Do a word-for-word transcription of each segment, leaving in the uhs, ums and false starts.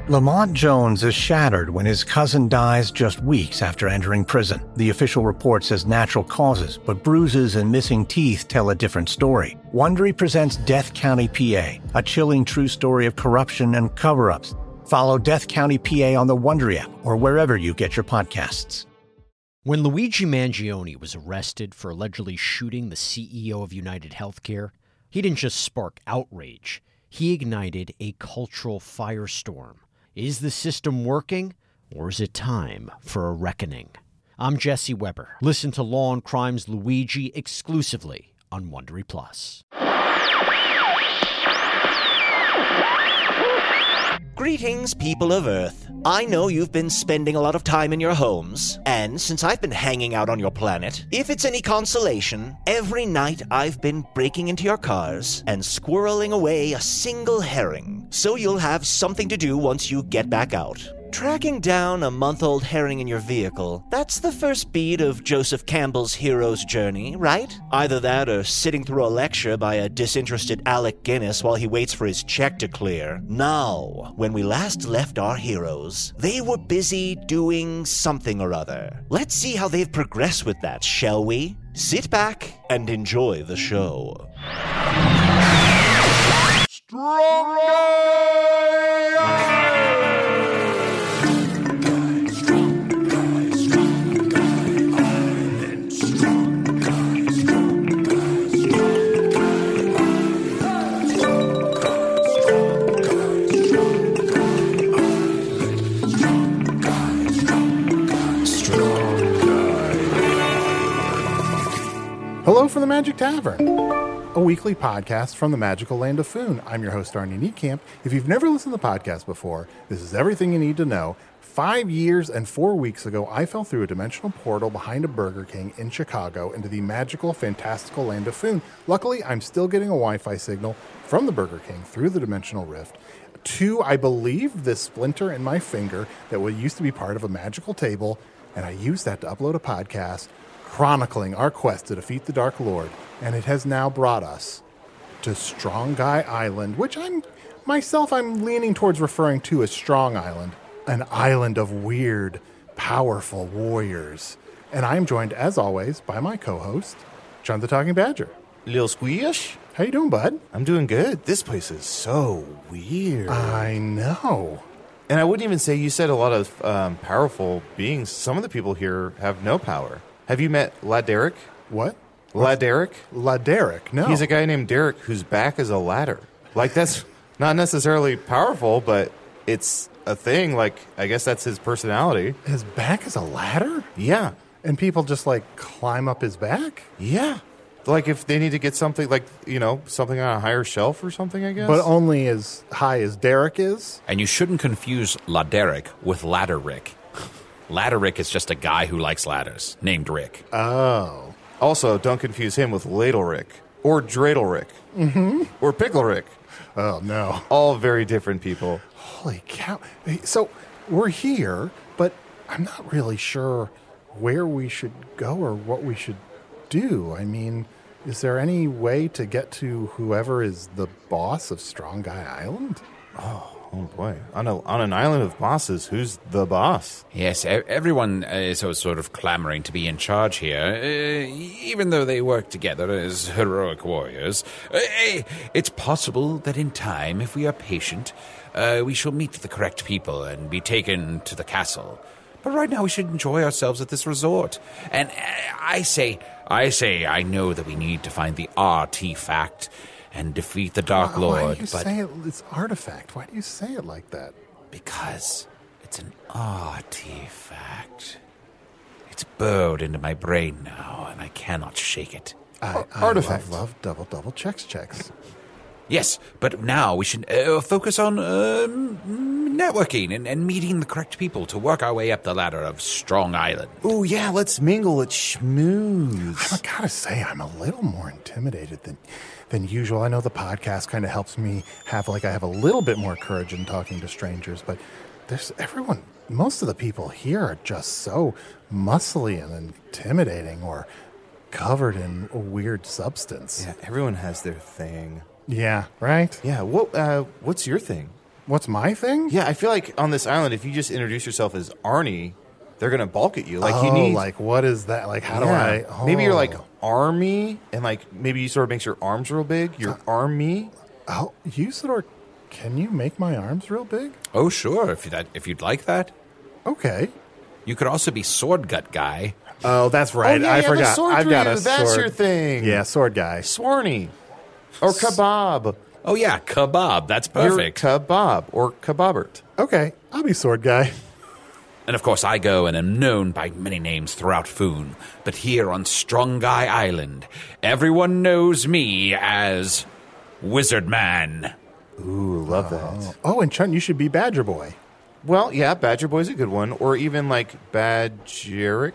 Lamont Jones is shattered when his cousin dies just weeks after entering prison. The official report says natural causes, but bruises and missing teeth tell a different story. Wondery presents Death County, P A, a chilling true story of corruption and cover-ups. Follow Death County, P A on the Wondery app or wherever you get your podcasts. When Luigi Mangione was arrested for allegedly shooting the C E O of United Healthcare, he didn't just spark outrage. He ignited a cultural firestorm. Is the system working, or is it time for a reckoning? I'm Jesse Weber. Listen to Law and Crime's Luigi exclusively on Wondery Plus. Greetings, people of Earth. I know you've been spending a lot of time in your homes, and since I've been hanging out on your planet, if it's any consolation, every night I've been breaking into your cars and squirreling away a single herring, so you'll have something to do once you get back out. Tracking down a month-old herring in your vehicle, that's the first beat of Joseph Campbell's hero's journey, right? Either that or sitting through a lecture by a disinterested Alec Guinness while he waits for his check to clear. Now, when we last left our heroes, they were busy doing something or other. Let's see how they've progressed with that, shall we? Sit back and enjoy the show. Strong Hello from the Magic Tavern, a weekly podcast from the magical land of Foon. I'm your host, Arnie Niekamp. If you've never listened to the podcast before, this is everything you need to know. Five years and four weeks ago, I fell through a dimensional portal behind a Burger King in Chicago into the magical, fantastical land of Foon. Luckily, I'm still getting a Wi-Fi signal from the Burger King through the dimensional rift to, I believe, this splinter in my finger that used to be part of a magical table, and I used that to upload a podcast chronicling our quest to defeat the Dark Lord, and it has now brought us to Strong Guy Island, which I'm, myself, I'm leaning towards referring to as Strong Island, an island of weird, powerful warriors. And I'm joined, as always, by my co-host, John the Talking Badger. Lil Squish? How you doing, bud? I'm doing good. This place is so weird. I know. And I wouldn't even say you said a lot of um, powerful beings. Some of the people here have no power. Have you met Laderick? What? Laderick? Laderick, no. He's a guy named Derek whose back is a ladder. Like, that's not necessarily powerful, but it's a thing. Like, I guess that's his personality. His back is a ladder? Yeah. And people just, like, climb up his back? Yeah. Like, if they need to get something, like, you know, something on a higher shelf or something, I guess. But only as high as Derek is? And you shouldn't confuse Laderick with Ladder Rick. Ladder Rick is just a guy who likes ladders, named Rick. Oh. Also, don't confuse him with Ladle Rick, or Dreidel Rick, mm-hmm. or Pickle Rick. Oh, no. All very different people. Holy cow. So, we're here, but I'm not really sure where we should go or what we should do. I mean, is there any way to get to whoever is the boss of Strong Guy Island? Oh. Oh, boy. On, a, on an island of bosses, who's the boss? Yes, everyone is sort of clamoring to be in charge here, uh, even though they work together as heroic warriors. Uh, it's possible that in time, if we are patient, uh, we shall meet the correct people and be taken to the castle. But right now we should enjoy ourselves at this resort. And uh, I say, I say, I know that we need to find the artifact and defeat the Dark why, Lord. Why do you but say it, it's artifact? Why do you say it like that? Because it's an artifact. It's burrowed into my brain now, and I cannot shake it. I, I artifact. love, love double, double checks, checks. Yes, but now we should uh, focus on uh, networking and, and meeting the correct people to work our way up the ladder of Strong Island. Oh, yeah, let's mingle at schmooze. I gotta say, I'm a little more intimidated than... than usual. I know the podcast kind of helps me have, like, I have a little bit more courage in talking to strangers, but there's everyone, most of the people here are just so muscly and intimidating or covered in a weird substance. Yeah, everyone has their thing. Yeah, right? Yeah, what, uh, what's your thing? What's my thing? Yeah, I feel like on this island, if you just introduce yourself as Arnie, they're gonna balk at you. Like oh, you need like what is that? Like how yeah. do I? Oh. Maybe you're like Army, and like maybe you sort of makes your arms real big. You're Army. Oh, Usador, can you make my arms real big? Oh, sure, if, that, if you'd like that. Okay. You could also be Sword Gut Guy. Oh, that's right. Oh, yeah, I you have a forgot. sword I've for got you. a That's sword. your thing. Yeah, sword guy. Swarny. Or Kebab. Oh, yeah, Kebab. That's perfect. You're Kebab or Kebabert. Okay, I'll be sword guy. And of course, I go and am known by many names throughout Foon. But here on Strong Guy Island, everyone knows me as Wizard Man. Ooh, love that. Oh, and Chunt, you should be Badger Boy. Well, yeah, Badger Boy's a good one. Or even like Badgeric.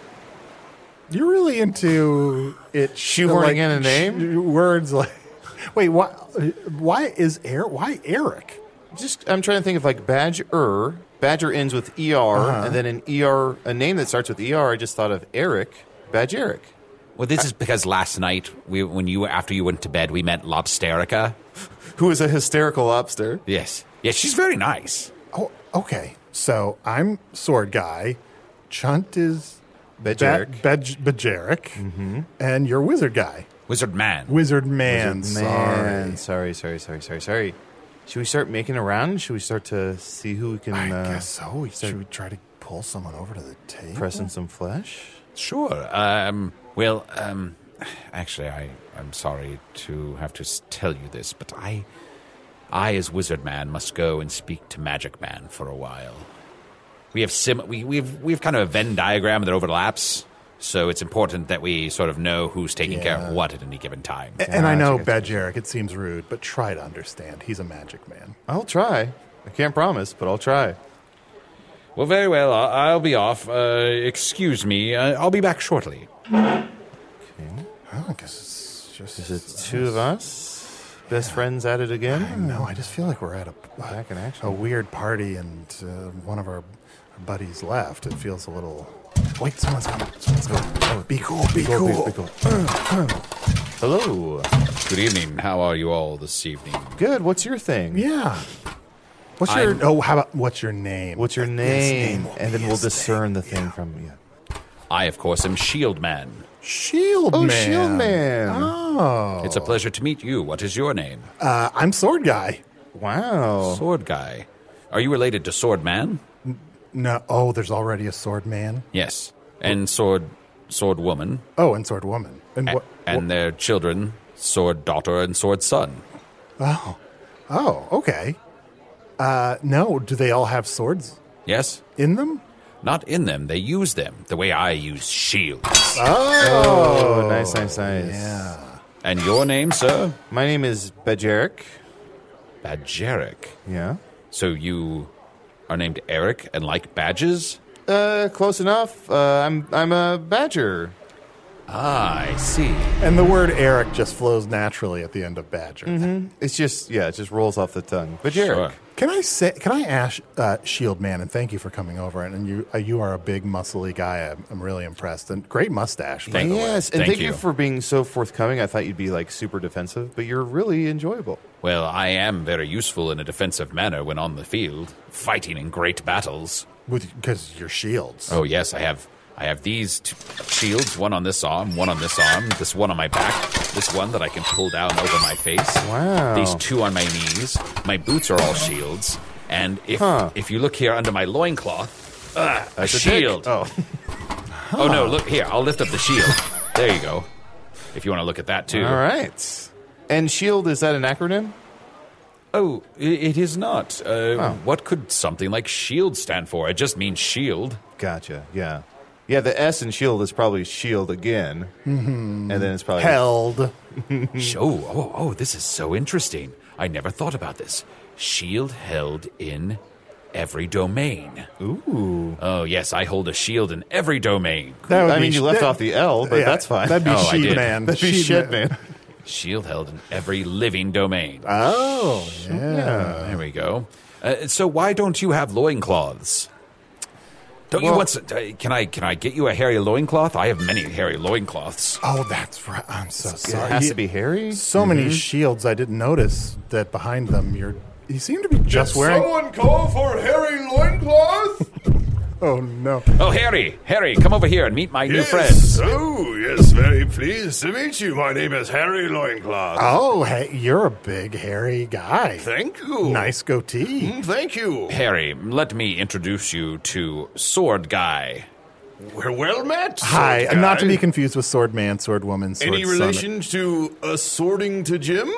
You're really into it Shoehorning like, in a name? sh- words like. Wait, why? Why is Eric? Why Eric? Just, I'm trying to think of like Badger. Badger ends with E R, Uh-huh. and then an E R, a name that starts with E R. I just thought of Eric, Badgeric. Well, this is because last night, we, when you after you went to bed, we met Lobsterica. Who is a hysterical lobster. Yes. Yes, she's very nice. Oh, okay. So I'm sword guy. Chunt is Badgeric. Ba- Badg- Badgeric, Mm-hmm. and you're wizard guy. Wizard Man. Wizard man. Wizard Sorry. man. Sorry, sorry, sorry, sorry, sorry. Should we start making a round? Should we start to see who we can I uh, guess so. We, start should we try to pull someone over to the table? pressing some flesh? Sure. Um, well, um, actually, I, I'm sorry to have to s- tell you this, but I, I, as Wizard Man, must go and speak to Magic Man for a while. We have sim. We, we've we've kind of a Venn diagram that overlaps, so it's important that we sort of know who's taking care Yeah. of what at any given time. A- And I know Gotcha, Badgeric, it seems rude, but try to understand. He's a magic man. I'll try. I can't promise, but I'll try. Well, very well. I'll, I'll be off. Uh, excuse me. Uh, I'll be back shortly. Okay. Oh, I guess it's just. Is it two of us? Best friends at it again? No, I just feel like we're at a, Back in action. a weird party and uh, one of our buddies left. It feels a little. Wait, someone's coming. Someone's coming. Oh, be cool, be cool. Be cool. Hello. Good evening. How are you all this evening? Good. What's your thing? Yeah. What's your. I'm- Oh, how about. What's your name? What's your His name? will And be then we'll his discern the thing. thing Yeah. from you. I, of course, am Shield Man. Shield Oh, Man. Shield Man. Oh. It's a pleasure to meet you. What is your name? Uh, I'm Sword Guy. Wow. Sword Guy. Are you related to Sword Man? No. Oh, there's already a Sword Man. Yes. And Sword Sword Woman. Oh, and Sword Woman. And A- what? and their children, Sword Daughter and Sword Son. Oh. Oh, okay. Uh, no, do they all have swords Yes? in them? Not in them. They use them the way I use shields. Oh, nice, nice, nice. Yeah. And your name, sir? My name is Badgeric. Badgeric. Yeah. So you are named Eric and like badges? Uh, close enough. Uh, I'm I'm a badger. Ah, I see. And the word Eric just flows naturally at the end of Badger. It's just yeah, it just rolls off the tongue. Badgeric. Sure. Can I say? Can I ask uh, Shield Man? And thank you for coming over. And, and you, uh, you are a big, muscly guy. I'm, I'm really impressed. And great mustache. By Thank- the way. Yes, and Thank thank, you. you. for being so forthcoming. I thought you'd be like super defensive, but you're really enjoyable. Well, I am very useful in a defensive manner when on the field, fighting in great battles. With because you're shields. Oh yes, I have. I have these two shields, one on this arm, one on this arm, this one on my back, this one that I can pull down over my face. Wow. These two on my knees. My boots are all shields. And if Huh. if you look here under my loincloth, uh, a That's a dick. shield. Oh, Oh no, look here. I'll lift up the shield. There you go. If you want to look at that too. all right. And shield, is that an acronym? Oh, i- it is not. Uh, What could something like shield stand for? It just means shield. Gotcha. Yeah. Yeah, the S in shield is probably shield again. Mm-hmm. And then it's probably Held. Sh- Oh, oh, oh, this is so interesting. I never thought about this. Shield held in every domain. Ooh. Oh, yes, I hold a shield in every domain. That would I be mean, you sh- left that- off the L, but yeah, that's fine. That'd be Oh, I Sheed did. Man. That'd be Sheed shit, man. Shield held in every living domain. Oh, yeah. There we go. Uh, so why don't you have loincloths? Don't you Well- want? s- uh, Can I? Can I get you a hairy loincloth? I have many hairy loincloths. Oh, that's right. I'm so It sorry. has You- to be hairy. So many shields, I didn't notice that behind them you're You seem to be just wearing... Someone call for Harry Loincloth? Oh, no. Oh, Harry, Harry, come over here and meet my new friends. Oh, yes, very pleased to meet you. My name is Harry Loincloth. Oh, hey, you're a big, hairy guy. Thank you. Nice goatee. Mm, Thank you. Harry, let me introduce you to Sword Guy. We're well met. Hi, sword not to guy. be confused with Sword Man, Sword Woman, Sword Any Summit. relation to a sorting to Jim?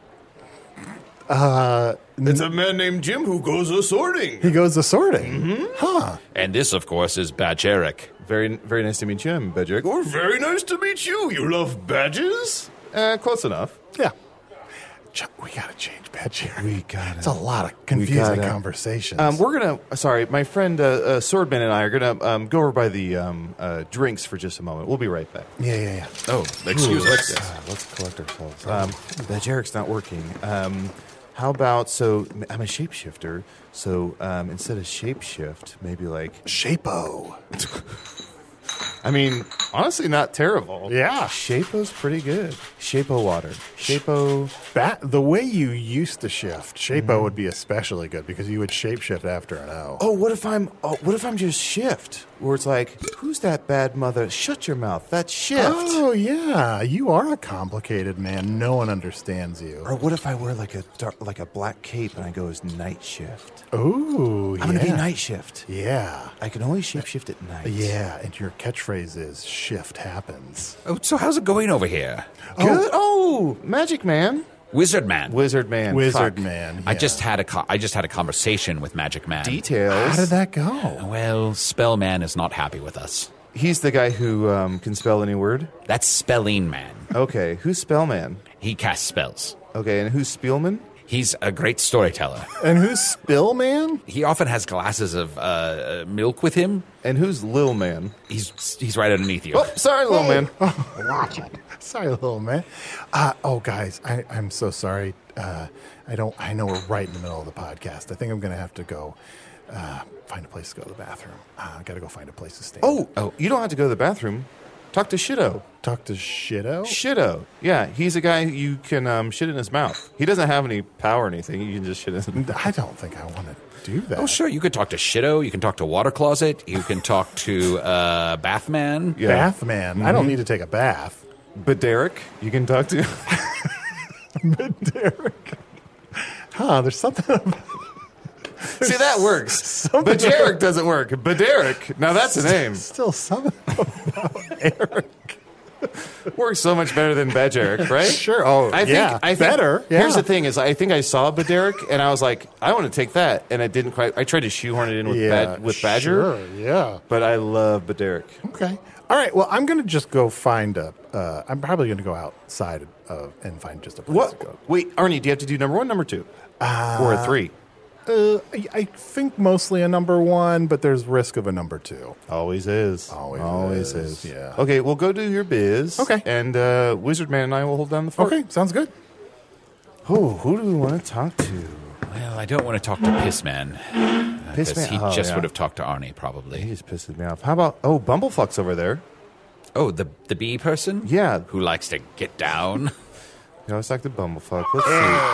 Uh, It's a man named Jim who goes a sorting. he goes to sorting. Mm-hmm. Huh. And this, of course, is Badge Eric. Very, very nice to meet you, I'm Bedrick. Oh, very nice to meet you. You love badges? Uh, close enough. Yeah. Ch- We gotta change bed here. We gotta- It's a lot of confusing gotta- conversations. Um, we're gonna. Sorry, my friend uh, uh, Swordman and I are gonna um, go over by the um, uh, drinks for just a moment. We'll be right back. yeah, yeah, yeah. Oh, excuse let's, us. uh, let's collect ourselves. Um, the Jarek's not working. Um, how about so? I'm a shapeshifter. So um, instead of shapeshift, maybe like Shapo. I mean, honestly, not terrible. Yeah. Shapo's pretty good. Shapo water. Shapo. Ba- the way you used to shift, Shapo would be especially good because you would shapeshift after an O. Oh, what if I'm? Oh, what if I'm just shift? Where it's like, who's that bad mother? Shut your mouth. That's shift. Oh, yeah. You are a complicated man. No one understands you. Or what if I wear like a dark, like a black cape and I go as night shift? Ooh, I'm gonna be yeah. night shift. Yeah. I can only shapeshift at night. Yeah, and your catchphrase is shift happens. Oh, so how's it going over here? Good. Oh, Magic Man, Wizard Man. Wizard Man, Wizard Fuck. man. I yeah. just had a co- I just had a conversation with Magic Man. Details. How did that go? Well, Spell Man is not happy with us. He's the guy who um, can spell any word. That's Spelling Man. Okay, who's Spellman? He casts spells. Okay, and who's Spielman? He's a great storyteller. And who's Spill Man? He often has glasses of uh, uh, milk with him. And who's Lil Man? He's he's right underneath you. Oh, sorry, Lil Man. Sorry, little man. Uh, oh, guys, I, I'm so sorry. Uh, I don't. I know we're right in the middle of the podcast. I think I'm going to have to go uh, find a place to go to the bathroom. Uh, I got to go find a place to stand. Oh, oh, you don't have to go to the bathroom. Talk to Shido. talk to Shido. Shido. Yeah, he's a guy you can um, shit in his mouth. He doesn't have any power or anything. You can just shit in his mouth. I don't think I want to do that. Oh, sure. You could talk to Shido. You can talk to Water Closet. You can talk to uh, Bathman. Yeah. Bath man. I don't need to take a bath. But Derek, you can talk to. Derek. Huh? There's something. About, See, that works. But Derek doesn't work. But Derek, now that's a name. still something about Eric. Works so much better than Badge Eric, right? Sure. Oh, I think, yeah. I think, Better. Here's Yeah. the thing: is I think I saw Baderic and I was like, I want to take that, and I didn't quite. I tried to shoehorn it in with Yeah. Bad, with Badger, Sure. Yeah. but I love Baderic. Okay. All right. Well, I'm going to just go find a. Uh, I'm probably going to go outside uh, and find just a place What? to go. Wait, Arnie, do you have to do number one, number two, or a three? Uh, I, I think mostly a number one, but there's risk of a number two. Always is. Always is, yeah. Okay, well, go do your biz. Okay. And uh, Wizard Man and I will hold down the fort. Okay, sounds good. Who, who do we want to talk to? Well, I don't want to talk to Pissman. Uh, 'cause Pissman? He Oh, just yeah. would have talked to Arnie, He probably. just pisses me off. How about, oh, Bumblefuck's over there. Oh, the the bee person? Yeah. Who likes to get down? You know, let's talk to Bumblefuck. Let's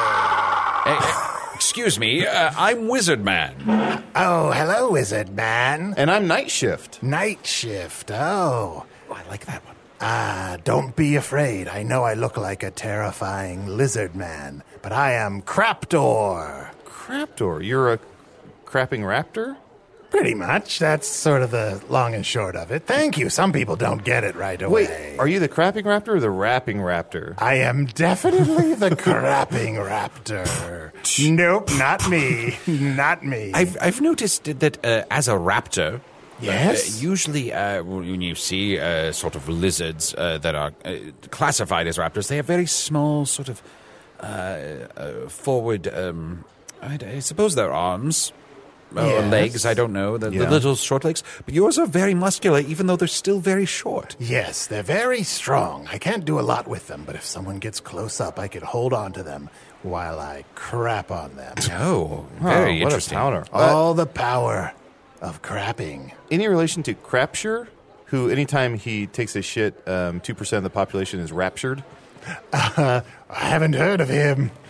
see. Hey, excuse me, uh, I'm Wizard Man. Oh, hello, Wizard Man. And I'm Night Shift. Night shift. Oh. Oh, I like that one. Ah, don't be afraid. I know I look like a terrifying lizard man, but I am Craptor. Craptor. You're a crapping raptor? Pretty much. That's sort of the long and short of it. Thank you. Some people don't get it right away. Wait, are you the crapping raptor or the rapping raptor? I am definitely the crapping raptor. Nope, not me. Not me. I've I've noticed that uh, as a raptor, Yes? uh, usually uh, when you see uh, sort of lizards uh, that are uh, classified as raptors, they have very small sort of uh, uh, forward. Um, I, I suppose they're arms. Or Yes. legs, I don't know, the, Yeah. the little short legs. But yours are very muscular, even though they're still very short. Yes, they're very strong. I can't do a lot with them, but if someone gets close up, I could hold on to them while I crap on them. Oh, very Oh, what interesting. a counter. All the power of crapping. Any relation to Crapsure, who anytime he takes a shit, um, two percent of the population is raptured? I haven't heard of him.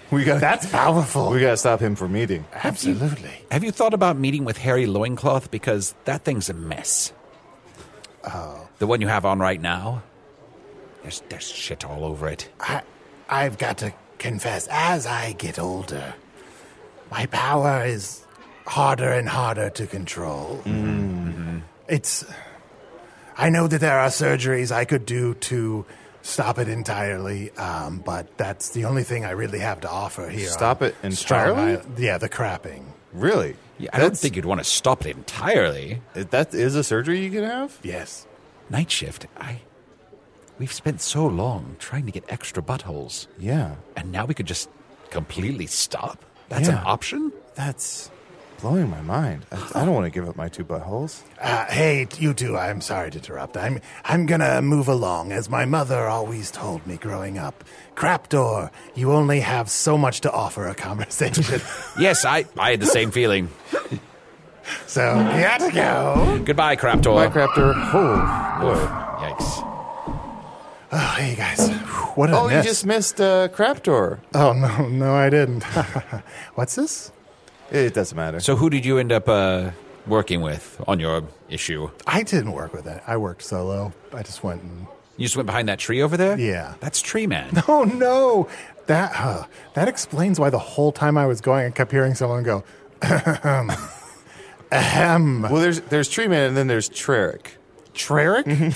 We got That's powerful. We got to stop him from eating. Absolutely. Have you thought about meeting with Harry Loincloth? Because that thing's a mess. Oh. The one you have on right now? There's, there's shit all over it. I, I've got to confess, as I get older, my power is harder and harder to control. Mm-hmm. It's. I know that there are surgeries I could do to stop it entirely, um, but that's the only thing I really have to offer here. Stop on it Strong entirely? Island. Yeah, the crapping. Really? Yeah, I don't That's- think you'd want to stop it entirely. That is a surgery you can have? Yes. Night shift, I... We've spent so long trying to get extra buttholes. Yeah. And now we could just completely stop? That's an Yeah. option? That's blowing my mind. I, I don't want to give up my two buttholes. Uh, hey, you two, I'm sorry to interrupt. I'm I'm gonna move along, as my mother always told me growing up. Crapdoor, you only have so much to offer a conversation. Yes, I, I had the same feeling. So, gotta go. Goodbye, Craptor. Bye, Craptor. Oh, boy. Yikes. Oh, hey, guys. What a Oh, you mess. just missed uh, Craptor. Oh, no, no, I didn't. What's this? It doesn't matter. So who did you end up uh, working with on your issue? I didn't work with it. I worked solo. I just went and... You just went behind that tree over there? Yeah. That's Tree Man. Oh, no. That, uh, that explains why the whole time I was going, I kept hearing someone go, ahem. Ahem. Well, there's there's Tree Man and then there's Treric, Treric?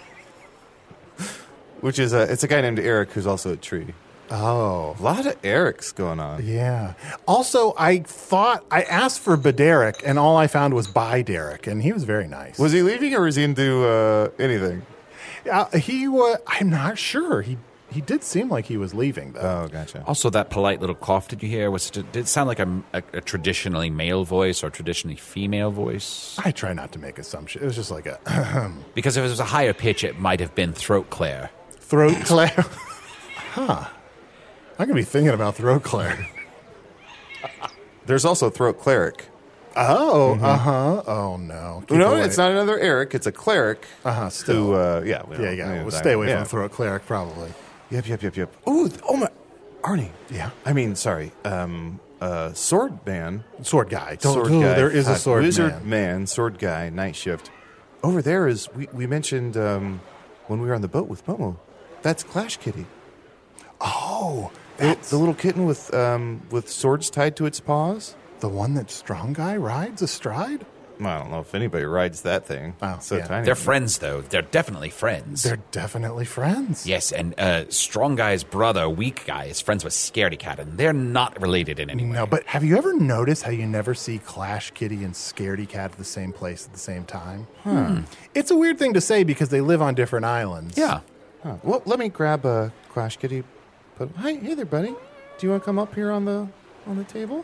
which is a it's a guy named Eric who's also a tree. Oh. A lot of Erics going on. Yeah. Also, I thought I asked for Baderic, and all I found was by Derek, and he was very nice. Was he leaving or was he into uh, anything? uh, he was? I'm not sure. He he did seem like he was leaving, though. Oh, gotcha. Also, that polite little cough, did you hear? Was Did it sound like a, a, a traditionally male voice or traditionally female voice? I try not to make assumptions. It was just like a Because if it was a higher pitch, it might have been throat clear. throat clear. Huh. I'm gonna be thinking about throat clear. There's also Throat Cleric. Oh, uh huh. Oh no. Keep no, away. it's not another Eric. It's a cleric. Uh-huh, still. Who, uh, yeah. we Yeah, don't- yeah. we We'll don't- stay away yeah. from throat cleric, probably. Yep, yep, yep, yep. Ooh, th- oh my, Arnie. Yeah. I mean, sorry. Um, uh, sword man. Sword guy. Don't, sword ooh, guy. There is a Uh, sword wizard man. man. Sword guy. Night shift. Over there is we we mentioned um, when we were on the boat with Momo. That's Clash Kitty. Oh, The, that's the little kitten with um, with swords tied to its paws. the one that Strong Guy rides astride? I don't know if anybody rides that thing. Oh, so yeah. tiny. They're friends, though. They're definitely friends. They're definitely friends. Yes, and uh, Strong Guy's brother, Weak Guy, is friends with Scaredy Cat, and they're not related in any way. No, but have you ever noticed how you never see Clash Kitty and Scaredy Cat at the same place at the same time? Hmm. It's a weird thing to say because they live on different islands. Yeah. Huh. Well, let me grab a Clash Kitty. Put, hi, hey there, buddy. Do you want to come up here on the on the table?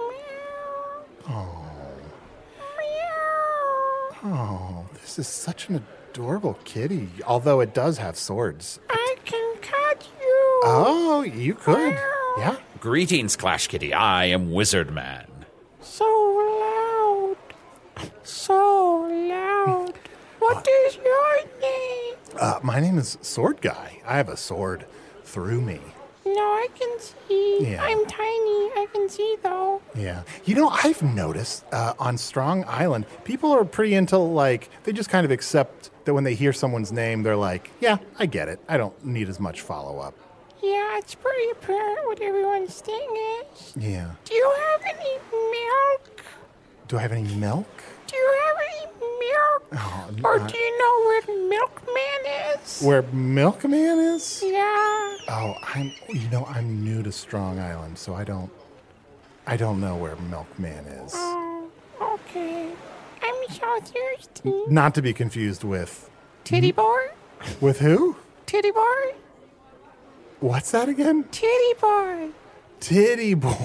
Oh, this is such an adorable kitty. Although it does have swords. I can cut you. Oh, you could. Yeah. Greetings, Clash Kitty. I am Wizard Man. So loud. So loud. What is your name? Uh, my name is Sword Guy. I have a sword through me. No, I can see. Yeah. I'm tiny. I can see, though. Yeah. You know, I've noticed uh, on Strong Island, people are pretty into, like, they just kind of accept that when they hear someone's name, they're like, yeah, I get it. I don't need as much follow-up. Yeah, it's pretty apparent what everyone's thing is. Yeah. Do you have any milk? Do I have any milk? Do you have any milk? Oh, Or uh, do you know where Milkman is? Where Milkman is? Yeah. Oh, I'm, you know, I'm new to Strong Island, so I don't, I don't know where Milkman is. Oh, okay. I'm so thirsty. Not to be confused with, Titty boy? with who? Titty boy? What's that again? Titty boy. Titty boy.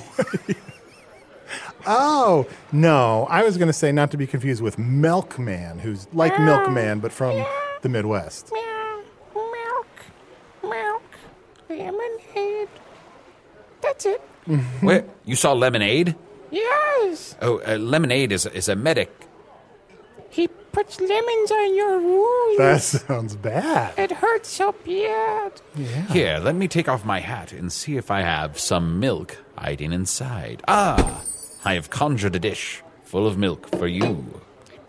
Oh, no. I was going to say not to be confused with Milkman, who's like Yeah. Milkman, but from Yeah. the Midwest. Meow. Milk. Milk. Lemonade. That's it. Where? You saw Lemonade? Yes. Oh, uh, Lemonade is, is a medic. He puts lemons on your wounds. That sounds bad. It hurts so bad. Yeah. Here, let me take off my hat and see if I have some milk hiding inside. Ah, I have conjured a dish full of milk for you.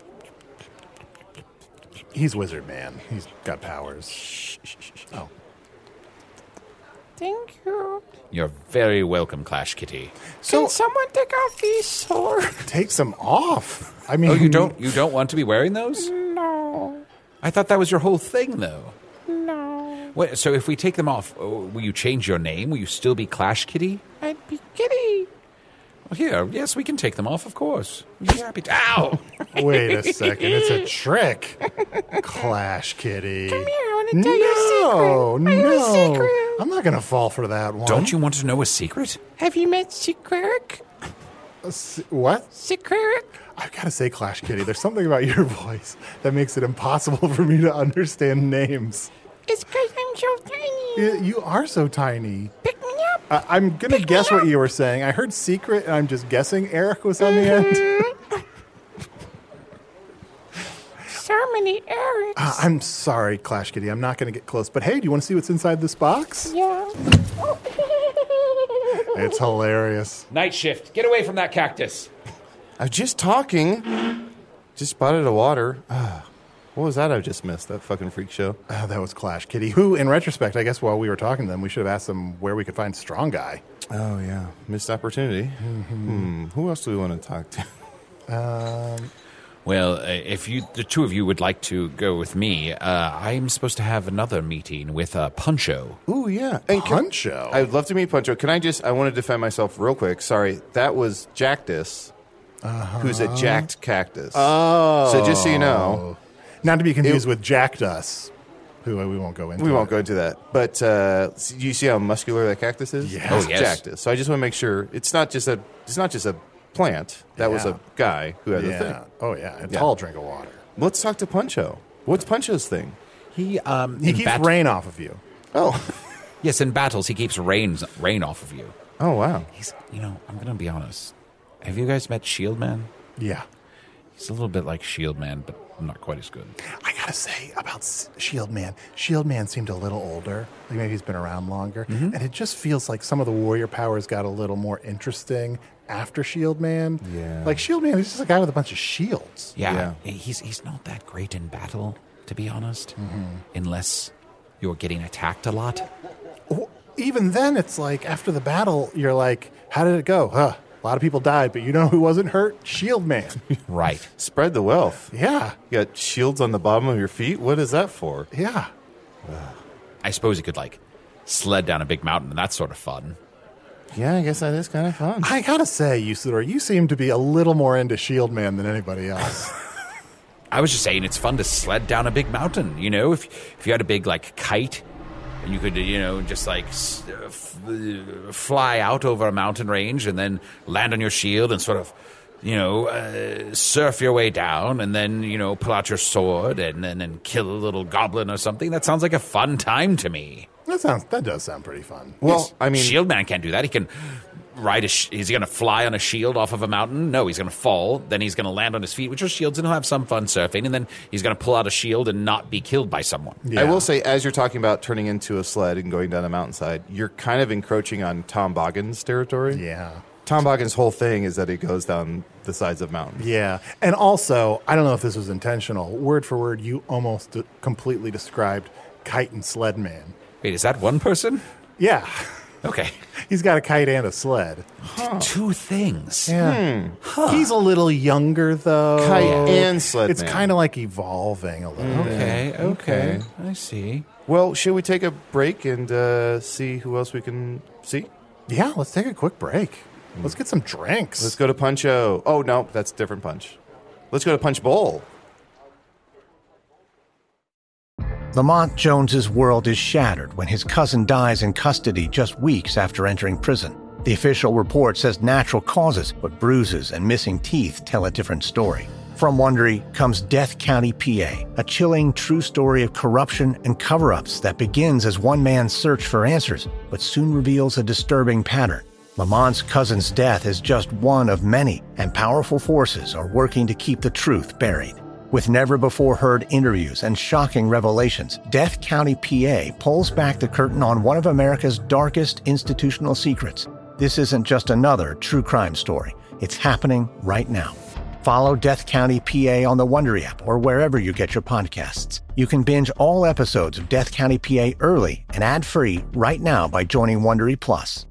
He's Wizard Man. He's got powers. Shh, shh, shh, shh. Oh. Thank you. You're very welcome, Clash Kitty. So Can someone take off these swords? take some off. I mean, Oh, you don't you don't want to be wearing those? No. I thought that was your whole thing, though. No. Wait, so if we take them off, oh, will you change your name? Will you still be Clash Kitty? I'd be Kitty. Well, here, yes, we can take them off, of course. We'd be happy to. Ow! Wait a second. It's a trick. Clash Kitty. Come here, I want to tell you a No, secret. I have a no. secret. I'm not going to fall for that one. Don't you want to know a secret? Have you met Secreric? S- What? Secreric? I've got to say, Clash Kitty, there's something about your voice that makes it impossible for me to understand names. It's because I'm so tiny. Y- You are so tiny. Pick me up. I- I'm going to Pick guess me what up. you were saying. I heard secret, and I'm just guessing Eric was on the end. So many Erics. Uh, I'm sorry, Clash Kitty. I'm not going to get close. But hey, do you want to see what's inside this box? Yeah. It's hilarious. Night shift, get away from that cactus. I was just talking. Just spotted a water. Ah, what was that I just missed? That fucking freak show. Uh, that was Clash Kitty, who, in retrospect, I guess while we were talking to them, we should have asked them where we could find Strong Guy. Oh, yeah. Missed opportunity. Hmm. Who else do we want to talk to? Um, Well, uh, if you, the two of you would like to go with me, uh, I'm supposed to have another meeting with uh, Puncho. Ooh, yeah. And can- Puncho? I would love to meet Puncho. Can I just, I want to defend myself real quick. Sorry. That was Jactus, who's a jacked cactus. oh. So just so you know, Not to be confused It- with Jack Dust, who uh, we won't go into. we won't go into that. But uh, s- you see how muscular that cactus is? Yes. Oh, It's yes. Jactus. So I just want to make sure it's not just a, it's not just a plant. That was Yeah. a guy who had the Yeah. thing. Oh, yeah. A Yeah. tall drink of water. Let's talk to Puncho. What's Puncho's thing? He, um, He in keeps bat- rain off of you. Oh, Yes, in battles, he keeps rain, rain off of you. oh wow. He's, you know, I'm going to be honest. Have you guys met Shield Man? Yeah. He's a little bit like Shield Man, but not quite as good. I gotta say about S- Shield Man, Shield Man seemed a little older. Like maybe he's been around longer, Mm-hmm. and it just feels like some of the warrior powers got a little more interesting after Shield Man. Yeah. like Shield Man is just a guy with a bunch of shields. Yeah, he's he's not that great in battle, to be honest, unless you're getting attacked a lot. Or- Even then, it's like after the battle, you're like, "How did it go? Huh? A lot of people died, but you know who wasn't hurt? Shield Man." Right. Spread the wealth. yeah, You got shields on the bottom of your feet? What is that for? yeah. I suppose he could, like, sled down a big mountain, and that's sort of fun. Yeah, I guess that is kind of fun. I gotta say, Usador, you seem to be a little more into Shield Man than anybody else. I was just saying it's fun to sled down a big mountain, you know? If if you had a big, like, kite, and you could, you know, just, like, s- uh, f- uh, fly out over a mountain range and then land on your shield and sort of, you know, uh, surf your way down and then, you know, pull out your sword and then and kill a little goblin or something. That sounds like a fun time to me. that sounds that does sound pretty fun. well, I mean, Shield Man can't do that. He can ride a. Sh- is he going to fly on a shield off of a mountain? No, he's going to fall. Then he's going to land on his feet, which are shields, and he'll have some fun surfing. And then he's going to pull out a shield and not be killed by someone. I will say, as you're talking about turning into a sled and going down a mountainside, you're kind of encroaching on Tom Boggins' territory. Yeah. Tom Boggins' whole thing is that he goes down the sides of mountains. Yeah. And also, I don't know if this was intentional. Word for word, you almost d- completely described Kite and Sled Man. Wait, is that one person? Yeah. Okay. He's got a kite and a sled. Two things. Yeah. He's a little younger, though. Kite and sled It's man. kind of like evolving a little bit. Okay, okay. Okay. I see. Well, should we take a break and uh, see who else we can see? Yeah, let's take a quick break. Let's get some drinks. Let's go to Puncho. Oh, no, that's a different Punch. Let's go to Punch Bowl. Lamont Jones's world is shattered when his cousin dies in custody just weeks after entering prison. The official report says natural causes, but bruises and missing teeth tell a different story. From Wondery comes Death County, P A, a chilling true story of corruption and cover-ups that begins as one man's search for answers, but soon reveals a disturbing pattern. Lamont's cousin's death is just one of many, and powerful forces are working to keep the truth buried. With never-before-heard interviews and shocking revelations, Death County, P A pulls back the curtain on one of America's darkest institutional secrets. This isn't just another true crime story. It's happening right now. Follow Death County, P A on the Wondery app or wherever you get your podcasts. You can binge all episodes of Death County, P A early and ad-free right now by joining Wondery Plus.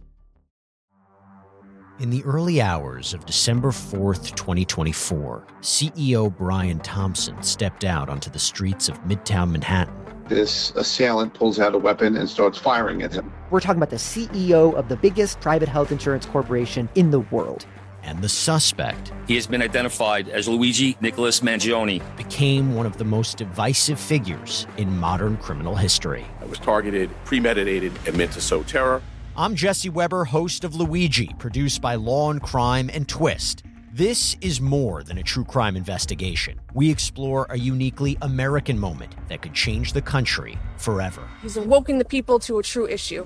In the early hours of December fourth, twenty twenty-four, C E O Brian Thompson stepped out onto the streets of Midtown Manhattan. This assailant pulls out a weapon and starts firing at him. We're talking about the C E O of the biggest private health insurance corporation in the world. And the suspect, he has been identified as Luigi Nicholas Mangione, became one of the most divisive figures in modern criminal history. It was targeted, premeditated, and meant to sow terror. I'm Jesse Weber, host of Luigi, produced by Law and Crime and Twist. This is more than a true crime investigation. We explore a uniquely American moment that could change the country forever. He's awoken the people to a true issue.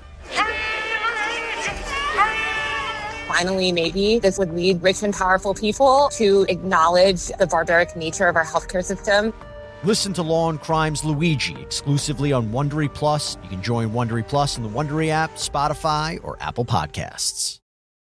Finally, maybe this would lead rich and powerful people to acknowledge the barbaric nature of our healthcare system. Listen to Law and Crime's Luigi exclusively on Wondery Plus. You can join Wondery Plus in the Wondery app, Spotify, or Apple Podcasts.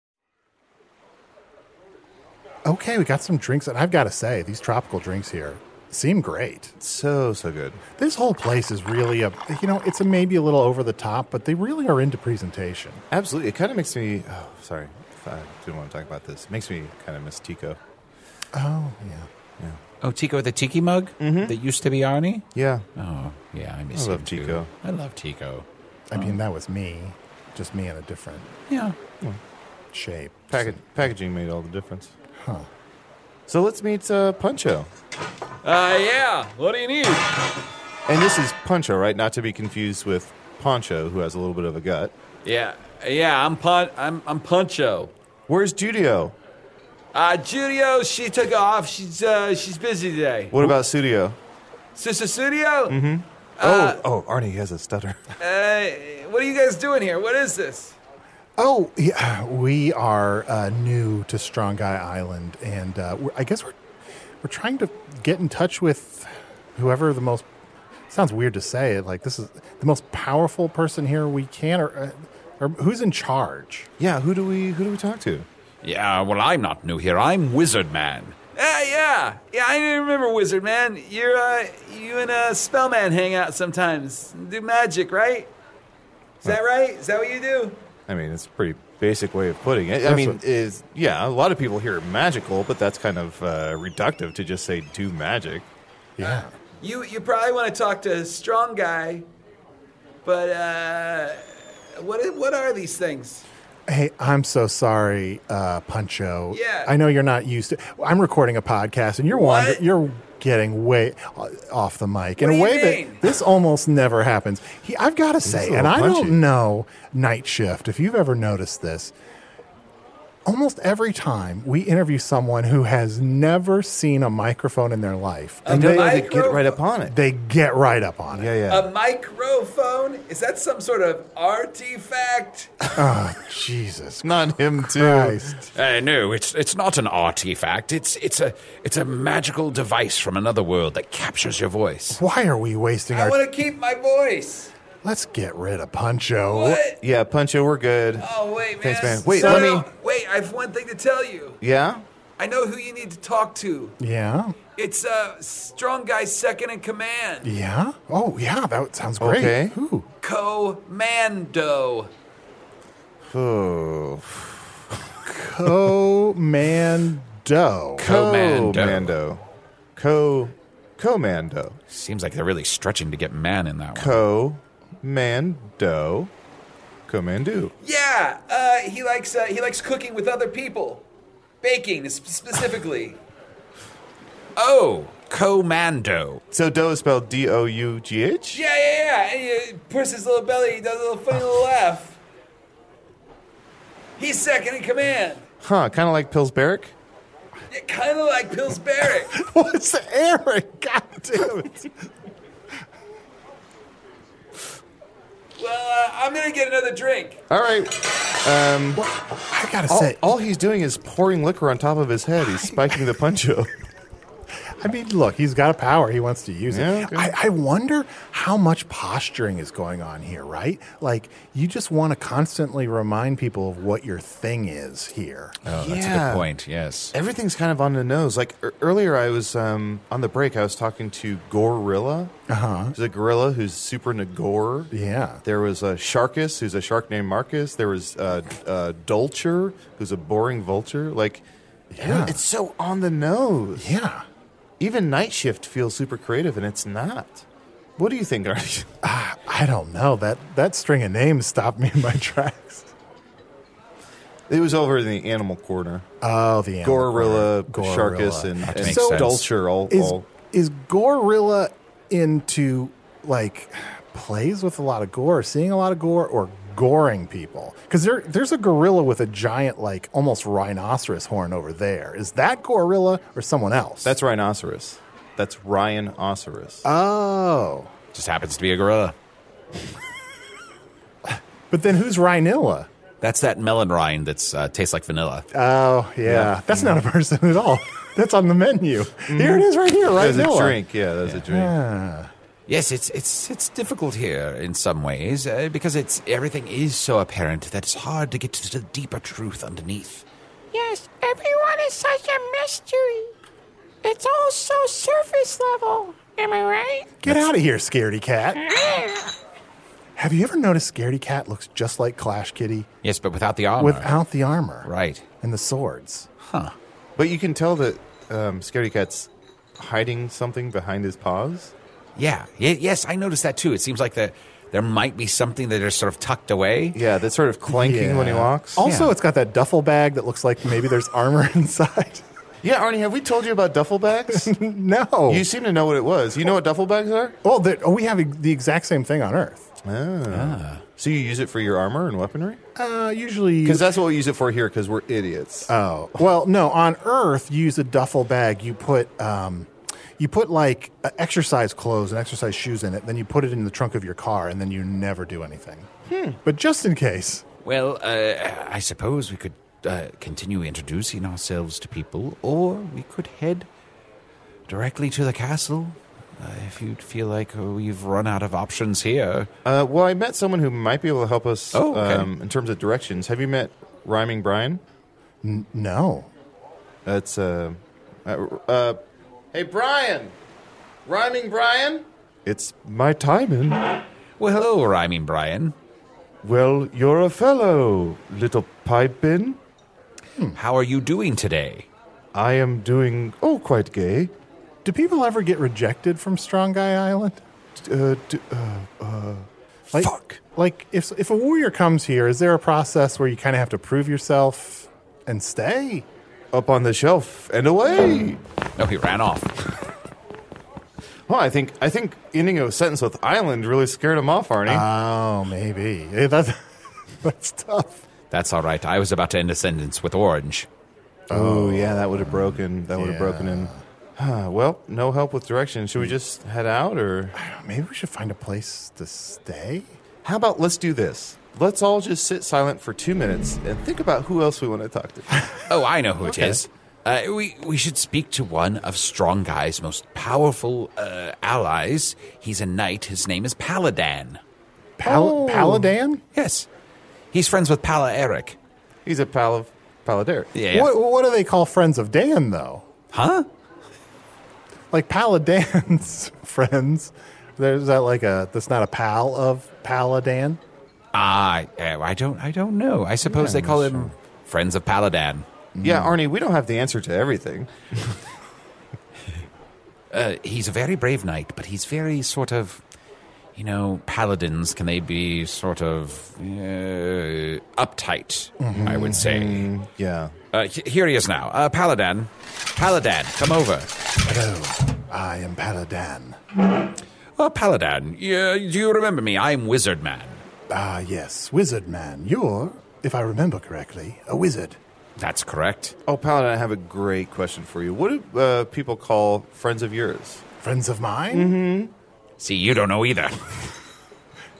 Okay, we got some drinks, and I've got to say, these tropical drinks here seem great. So, so good. This whole place is really a, you know, it's a maybe a little over the top, but they really are into presentation. Absolutely. It kind of makes me, oh, sorry, I didn't want to talk about this. It makes me kind of miss Tico. Oh, yeah. Yeah. Oh, Tico, the tiki mug mm-hmm. that used to be Arnie? Yeah. Oh, yeah, I miss I him love too. Tico. I love Tico. I mean, that was me. Just me in a different yeah. shape. Package, packaging made all the difference. Huh. So let's meet uh, Puncho. Uh, yeah. What do you need? And this is Puncho, right? Not to be confused with Poncho, who has a little bit of a gut. Yeah. Yeah, I'm Pun- I'm I'm Puncho. Where's Judio? Uh, Judio, she took off. She's uh, she's busy today. What about Studio? Sister Studio? Mm-hmm. Uh, oh, oh, Arnie has a stutter. Uh, what are you guys doing here? What is this? Oh, yeah, we are uh, new to Strong Guy Island, and uh, we're, I guess we're we're trying to get in touch with whoever the most, sounds weird to say it, like this is the most powerful person here we can, or, uh, or who's in charge? Yeah, who do we who do we talk to? Yeah, well, I'm not new here. I'm Wizard Man. Uh, yeah, yeah, I remember Wizard Man. You're, uh, you and uh, Spellman hang out sometimes, do magic, right? Is that right? Is that what you do? I mean, it's a pretty basic way of putting it. I That's mean, what- is yeah, a lot of people hear magical, but that's kind of uh, reductive to just say do magic. Yeah. You you probably want to talk to Strong Guy, but uh, what what are these things? Hey, I'm so sorry, uh, Puncho. Yeah. I know you're not used to. I'm recording a podcast, and you're What? wander, you're getting way off the mic in What a do you way mean? that this almost never happens. He, I've got to say, a and little I punchy. don't know Night Shift if you've ever noticed this. Almost every time we interview someone who has never seen a microphone in their life, A and they, They micro- get right up on it. they get right up on it. Yeah, yeah. A microphone? Is that some sort of artifact? Oh, Jesus Not him too. Christ. Uh, no, it's it's not an artifact. It's it's a it's a magical device from another world that captures your voice. Why are we wasting I our... want to keep my voice. Let's get rid of Puncho. What? Yeah, Puncho, we're good. Oh, wait, man. Thanks, man. Wait, So- let me- Wait, I have one thing to tell you. Yeah? I know who you need to talk to. Yeah? It's uh, Strong Guy Second in Command. Yeah? Oh, yeah, that sounds great. Okay. Who? Commando. Oh. Commando. Commando. Co Commando. Seems like they're really stretching to get man in that one. Commando. Commando. Yeah, uh, he likes uh, he likes cooking with other people, baking sp- specifically. Oh, Commando. So dough is spelled D O U G H? Yeah, yeah, yeah. And he uh, pushes his little belly. He does a little funny little laugh. He's second in command. Huh, kind of like Pillsbury? Yeah, kind of like Pillsbury. What's Eric? God damn it. Well, uh, I'm gonna get another drink. All right. Um, I gotta all, say, all he's doing is pouring liquor on top of his head. He's spiking the Puncho. I mean, look, he's got a power. He wants to use Yeah, it. okay. I, I wonder how much posturing is going on here, right? Like, you just want to constantly remind people of what your thing is here. Oh, that's a Yeah. good point, yes. Everything's kind of on the nose. Like er- earlier, I was um, on the break. I was talking to Gorilla. Uh-huh. There's a gorilla who's super Nagor. Yeah. There was a Sharkus, who's a shark named Marcus. There was uh, uh, Dulcher, who's a boring vulture. Like, Yeah. it's so on the nose. Yeah. Even Night Shift feels super creative, and it's not. What do you think, Artie? Ah, I don't know. That, that string of names stopped me in my tracks. It was over in the animal corner. Oh, the animal Gorilla, corner. Sharkus, Gorilla. and, That and makes so sense. Dulcher all, Is, all is Gorilla into, like, plays with a lot of gore, seeing a lot of gore, or goring people? Because there, there's a gorilla with a giant, like, almost rhinoceros horn over there. Is that Gorilla or someone else? That's Rhinoceros. That's Ryan Oceros. Oh. Just happens to be a gorilla. But then who's Rhinilla? That's that melon rind that's uh, tastes like vanilla. Oh, yeah. That's not a person at all. That's on the menu. Here it is right here, There's Rhinilla. a drink. Yeah, there's a drink. Ah. Yes, it's it's it's difficult here in some ways uh, because it's everything is so apparent that it's hard to get to the deeper truth underneath. Yes, everyone is such a mystery. It's all so surface level. Am I right? Get out of here, Scaredy Cat. Have you ever noticed Scaredy Cat looks just like Clash Kitty? Yes, but without the armor. Without the armor. Right. And the swords. Huh. But you can tell that um, Scaredy Cat's hiding something behind his paws. Yeah. Y- yes, I noticed that too. It seems like the, there might be something that is sort of tucked away. Yeah, that's sort of clanking Yeah. when he walks. Also, Yeah. it's got that duffel bag that looks like maybe there's armor inside. Yeah, Arnie, have we told you about duffel bags? No. You seem to know what it was. You know what duffel bags are? Well, the- oh, we have the exact same thing on Earth. Ah. So you use it for your armor and weaponry? Uh, usually... Because that's what we use it for here, because we're idiots. Oh. Well, no, on Earth, you use a duffel bag. You put... Um, You put like uh, exercise clothes and exercise shoes in it, then you put it in the trunk of your car, and then you never do anything. Hmm. But just in case. Well, uh, I suppose we could uh, continue introducing ourselves to people, or we could head directly to the castle uh, if you'd feel like uh, we've run out of options here. Uh, well, I met someone who might be able to help us Oh, okay. um, in terms of directions. Have you met Rhyming Brian? N- no. That's uh, uh, uh, hey Brian, Rhyming Brian. It's my timing. Well, hello, Rhyming Brian. Well, you're a fellow, little pipin. How are you doing today? I am doing oh quite gay. Do people ever get rejected from Strong Guy Island? Uh, d- uh, uh, Like, fuck. Like, if if a warrior comes here, is there a process where you kind of have to prove yourself and stay? Up on the shelf and away. No, he ran off. Well, I think I think ending a sentence with island really scared him off, Arnie. Oh, maybe. Yeah, that's, that's tough. That's all right. I was about to end a sentence with orange. Oh, yeah, that would have broken. That would have Yeah. broken in. Huh, well, no help with directions. Should we just head out, or Maybe we should find a place to stay. how about let's do this? Let's all just sit silent for two minutes and think about who else we want to talk to. Oh, I know who Okay. it is. Uh, we, we should speak to one of Strong Guy's most powerful uh, allies. He's a knight. His name is Paladan. Pal- Oh. Paladan? Yes. He's friends with Pala Eric. He's a pal of Paladaric. Yeah, yeah. What, what do they call friends of Dan, though? Huh? Like Paladan's friends. There's that like a that's not a pal of Paladan. Ah, uh, I don't I don't know. I suppose Yeah, they call I'm him friends of Paladan. Yeah, Arnie, we don't have the answer to everything. Uh, he's a very brave knight, but he's very sort of, you know, paladins, can they be sort of uh, uptight, I would say. Mm, yeah. Uh, he- here he is now. Uh, Paladan. Paladan, come over. Hello, I am Paladan. Oh, Paladan, yeah, do you remember me? I'm Wizard Man. Ah, yes, wizard man. You're, if I remember correctly, a wizard. That's correct. Oh, Paladin, I have a great question for you. What do uh, people call friends of yours? Friends of mine? Mm-hmm. See, you don't know either.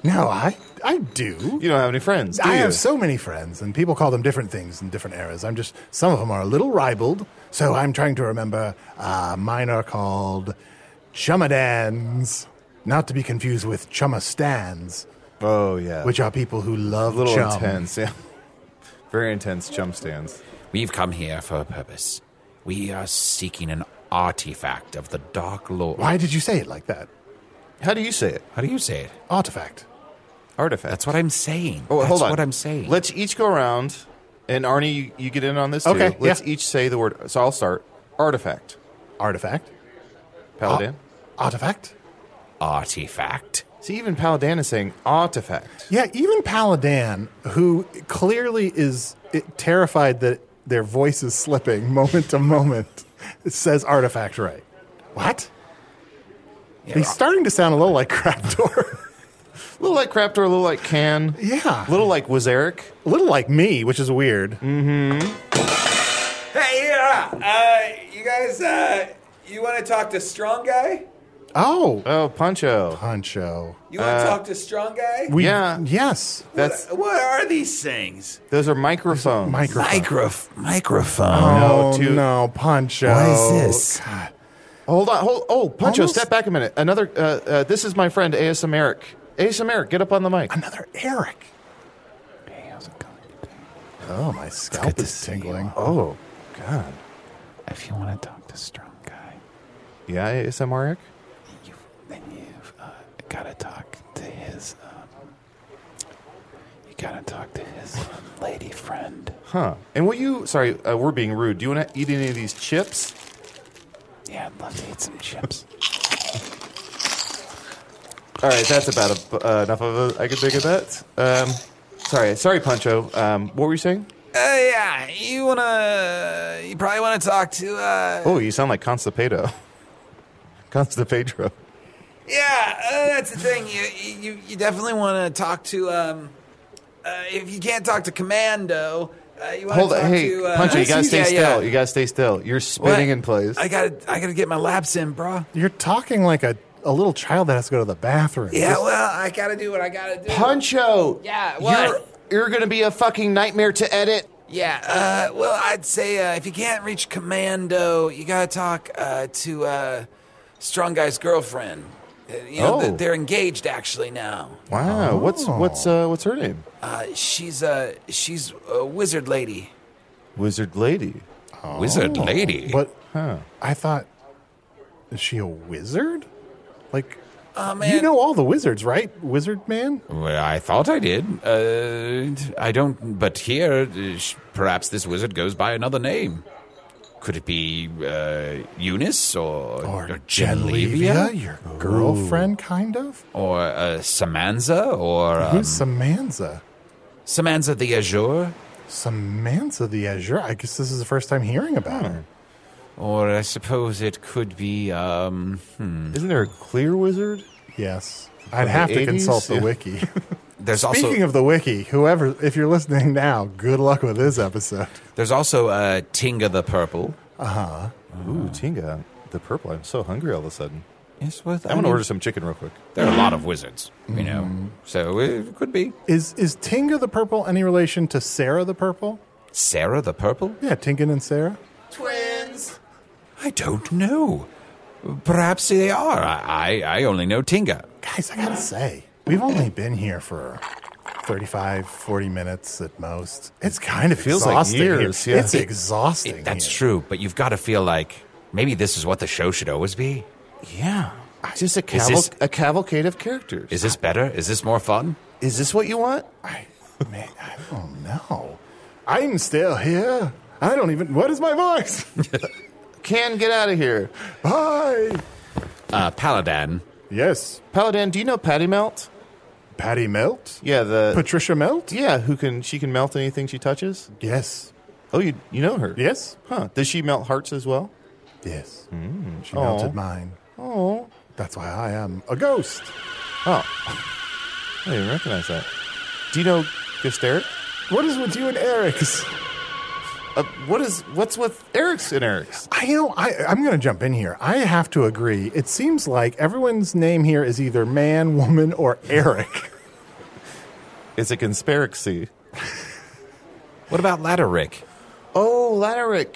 No, I I do. You don't have any friends, do I you? have so many friends, and people call them different things in different eras. I'm just, some of them are a little ribald, so I'm trying to remember. Uh, mine are called Chumadans, not to be confused with Chumastans. Oh, yeah. Which are people who love a little chum. intense, yeah. Very intense chum stands. We've come here for a purpose. We are seeking an artifact of the Dark Lord. Why did you say it like that? How do you say it? How do you say it? Artifact. Artifact. That's what I'm saying. Oh, That's hold on. what I'm saying. Let's each go around, and Arnie, you, you get in on this too. Okay, Let's yeah. each say the word. So I'll start. Artifact. Artifact. Paladin. Ar- artifact. Artifact. See, even Paladin is saying artifact. Yeah, even Paladin, who clearly is terrified that their voice is slipping moment to moment, it says artifact right. What? Yeah, He's starting to sound a little like Craptor. A little like Craptor, a little like Can. Yeah. A little like Wazeric. A little like me, which is weird. Mm-hmm. Hey, yeah. Uh, you guys, uh, you want to talk to Strong Guy? Oh. Oh, Puncho. Puncho. You want to uh, talk to Strong Guy? We, yeah. Yes. That's. What, what are these things? Those are microphones. Microphone. Microf- microphone. Oh, no, too- no, Puncho. What is this? God. Hold on. Hold. Oh, Puncho, Almost- step back a minute. Another. Uh, uh, this is my friend A S M Eric. A S M Eric, get up on the mic. Another Eric. Hey, how's it going? Oh, my scalp is tingling. Oh, God. If you want to talk to Strong Guy, Yeah, A S M Eric. you've, then you've uh, got to talk to his. Um, you got to talk to his um, lady friend. Huh. And will you? Sorry, uh, we're being rude. Do you want to eat any of these chips? Yeah, I'd love to eat some chips. All right, that's about a, uh, enough of a, I can think of that. Um, sorry, sorry, Puncho. Um, what were you saying? Uh, yeah, you wanna, you probably want to talk to, uh... Oh, you sound like Constipato. Constipatro. Yeah, uh, that's the thing. You, you, you definitely want to talk to, um... Uh, if you can't talk to Commando, uh, you want Hold to on, talk hey, to... Uh, Puncho, you gotta stay yeah, still. yeah. You gotta stay still. You're spinning What? in place. I gotta, I gotta get my laps in, bro. You're talking like a, a little child that has to go to the bathroom. Yeah, Just- well, I gotta do what I gotta do. Puncho! Yeah, what? You're, you're gonna be a fucking nightmare to edit. Yeah, uh, well, I'd say uh, if you can't reach Commando, you gotta talk uh, to uh, Strong Guy's girlfriend. Uh, you know, Oh. th- they're engaged actually now. Wow, what's what's uh, what's her name? Uh, she's uh, she's a wizard lady. Wizard Lady. Wizard lady. But Huh. I thought, is she a wizard? Like, Oh man, you know all the wizards, right? Wizard man? Well, I thought I did. Uh, I don't. But here, uh, sh- perhaps this wizard goes by another name. Could it be uh, Eunice or, Or or Genlevia, Genlevia? your girlfriend, kind of? Or uh, Samanza? Or um, Who's Samanza? Samanza the Azure? Samanza the Azure? I guess this is the first time hearing about her. Or I suppose it could be. Um, hmm. Isn't there a clear wizard? Yes. I'd the have to eighties? consult the Yeah. wiki. There's Speaking also of the wiki, whoever, if you're listening now, good luck with this episode. there's also uh, Tinga the Purple. Uh-huh. Ooh, Tinga, the purple. I'm so hungry all of a sudden. Yes, well, I'm gonna order some chicken real quick. There are a lot of wizards, you know, so it could be Is is Tinga the Purple any relation to Sarah the Purple? Sarah the Purple. Yeah, Tingan and Sarah. twins. I don't know. Perhaps they are. I, I, I only know Tinga. Guys, I gotta say, we've only been here for thirty-five, forty minutes at most. It's kind of Feels like exhausting here. years, yeah. It's exhausting. It- that's here. true, but you've got to feel like maybe this is what the show should always be. Yeah. It's just a, Is caval- this- a cavalcade of characters. Is this better? Is this more fun? Is this what you want? I, man, I don't know. I'm still here. I don't even. What is my voice? Can get out of here. Hi. Uh, Paladin. Yes. Paladin, do you know Patty Melt? Patty Melt? Yeah, the Patricia Melt? yeah, who can she can melt anything she touches? Yes. Oh, you you know her? Yes. Huh? Does she melt hearts as well? Yes. She Aw. melted mine. Oh, That's why I am a ghost. oh, I didn't recognize that. Do you know Gusteric? What is with you and Eric's? Uh, what is what's with Eric's and Eric's? I you know I I'm going to jump in here. I have to agree. It seems like everyone's name here is either man, woman, or Eric. It's a conspiracy. What about Ladder Rick? Oh, Ladder Rick.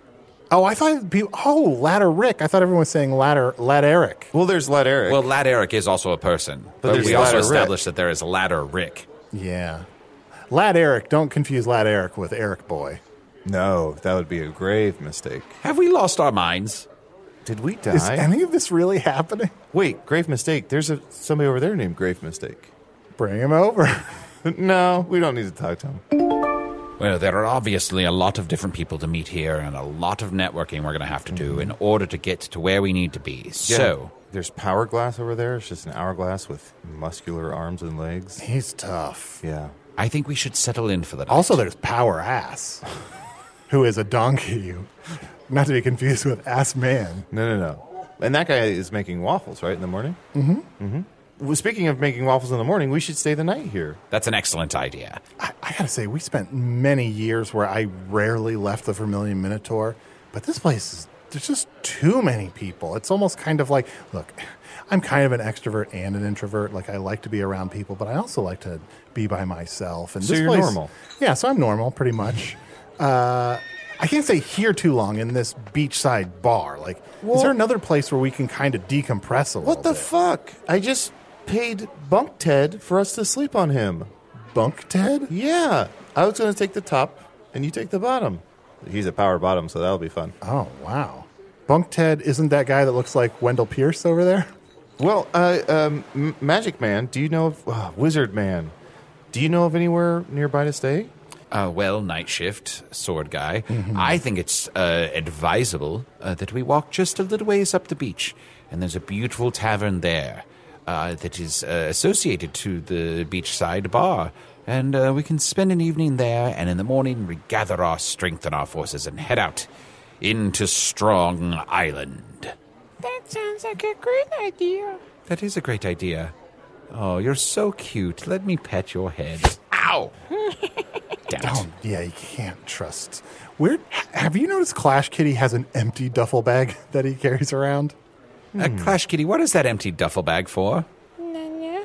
Oh, I thought people. Oh, Ladder Rick. I thought everyone was saying Ladder Lad Eric. Well, there's Lad Eric. Well, Lad Eric is also a person, but, But there's we also Ladder established that there is Ladder Rick. Yeah, Lad Eric. Don't confuse Lad Eric with Eric Boy. No, that would be a grave mistake. Have we lost our minds? Did we die? Is any of this really happening? Wait, grave mistake. There's a somebody over there named Grave Mistake. Bring him over. No, we don't need to talk to him. Well, there are obviously a lot of different people to meet here and a lot of networking we're going to have to do in order to get to where we need to be. So, there's Power Glass over there. It's just an hourglass with muscular arms and legs. He's tough. Yeah. I think we should settle in for the night. Also, there's Power Ass, who is a donkey. Not to be confused with Ass Man. No, no, no. And that guy is making waffles, right, in the morning? Mm-hmm. Mm-hmm. Well, speaking of making waffles in the morning, we should stay the night here. That's an excellent idea. I, I gotta say, we spent many years where I rarely left the Vermilion Minotaur, but this place is, there's just too many people. It's almost kind of like, look, I'm kind of an extrovert and an introvert. Like, I like to be around people, but I also like to be by myself. And So this you're place, normal. Yeah, so I'm normal, pretty much. uh, I can't stay here too long in this beachside bar. Like, Well- is there another place where we can kind of decompress a little What the bit? fuck? I just paid Bunk Ted for us to sleep on him. Bunk Ted? Yeah. I was going to take the top, and you take the bottom. He's a power bottom, so that'll be fun. Oh, wow. Bunk Ted isn't that guy that looks like Wendell Pierce over there? Well, uh, um, M- Magic Man, do you know of... Uh, Wizard Man, do you know of anywhere nearby to stay? Uh, well, night shift, sword guy. I think it's uh, advisable uh, that we walk just a little ways up the beach, and there's a beautiful tavern there uh, that is uh, associated to the beachside bar. And uh, we can spend an evening there, and in the morning regather our strength and our forces and head out into Strong Island. That sounds like a great idea. That is a great idea. Oh, you're so cute. Let me pet your head. Ow! Damn it. Oh, yeah, you can't trust. Where have you noticed Clash Kitty has an empty duffel bag that he carries around? Uh, Clash Kitty, what is that empty duffel bag for? Nanya,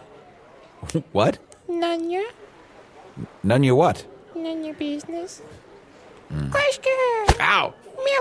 What? Nanya, None you what? none your business. Mm. Clash Kitty. Ow!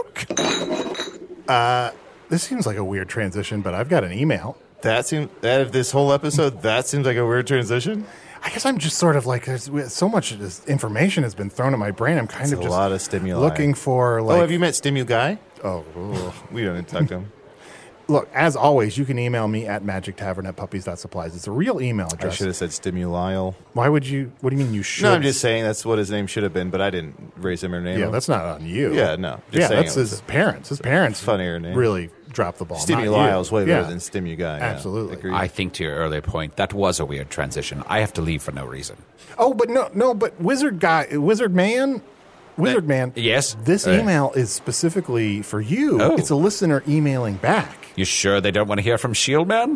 Milk. Uh, this seems like a weird transition, but I've got an email. That seems... Out of this whole episode, that seems like a weird transition? I guess I'm just sort of like, there's so much of this information has been thrown at my brain. I'm kind It's of a just lot of stimuli. looking for like. Oh, have you met Stimu Guy? Oh, ugh. We don't need to talk to him. Look, as always, you can email me at magic tavern at puppies dot supplies. It's a real email I address. should have said Stimulile. Why would you? What do you mean you should? No, I'm just saying that's what his name should have been, but I didn't raise him or name Yeah, him. that's not on you. Yeah, no. Just Yeah, saying that's it was his a- parents. His parents funnier name. really dropped the ball. not you. Stimulile's way better Yeah. than Stimu Guy. yeah. Absolutely. Agreed. I think to your earlier point, that was a weird transition. I have to leave for no reason. Oh, but no, no, but Wizard Guy, Wizard Man, Wizard Man. Yes? This Uh, email is specifically for you. Oh. It's a listener emailing back. You sure they don't want to hear from Shieldman?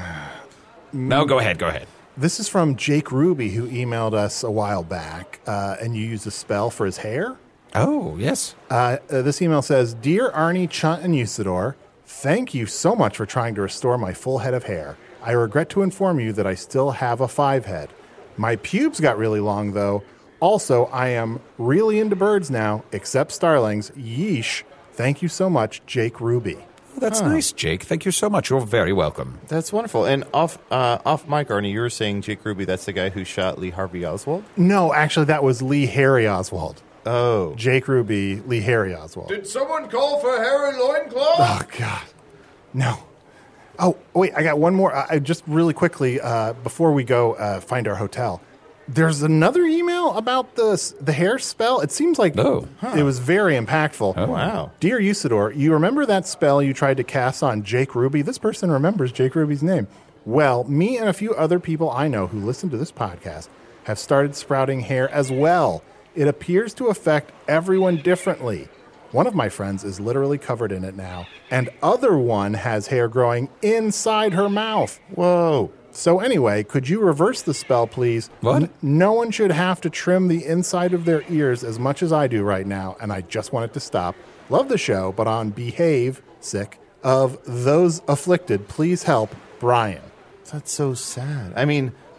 No, go ahead, go ahead. This is from Jake Ruby, who emailed us a while back, uh, and you used a spell for his hair. Oh, yes. Uh, uh, this email says, Dear Arnie, Chunt, and Usador, thank you so much for trying to restore my full head of hair. I regret to inform you that I still have a five head. My pubes got really long, though. Also, I am really into birds now, except starlings. Yeesh. Thank you so much, Jake Ruby. That's Huh. nice, Jake. Thank you so much. You're very welcome. That's wonderful. And off uh, off mic, Arnie, you were saying Jake Ruby, that's the guy who shot Lee Harvey Oswald? No, actually, that was Lee Harry Oswald. Oh. Jake Ruby, Lee Harry Oswald. Did someone call for Harry Loincloth? Oh, God. No. Oh, wait, I got one more. I, I just really quickly, uh, before we go uh, find our hotel, there's another email about the, the hair spell. It seems like Oh. it was very impactful. Oh. Wow. Dear Usador, you remember that spell you tried to cast on Jake Ruby? This person remembers Jake Ruby's name. Well, me and a few other people I know who listen to this podcast have started sprouting hair as well. It appears to affect everyone differently. One of my friends is literally covered in it now, and other one has hair growing inside her mouth. Whoa. So anyway, could you reverse the spell, please? What? N- no one should have to trim the inside of their ears as much as I do right now, and I just want it to stop. Love the show, but on behave, sick, of those afflicted, please help, Brian. That's so sad. I mean,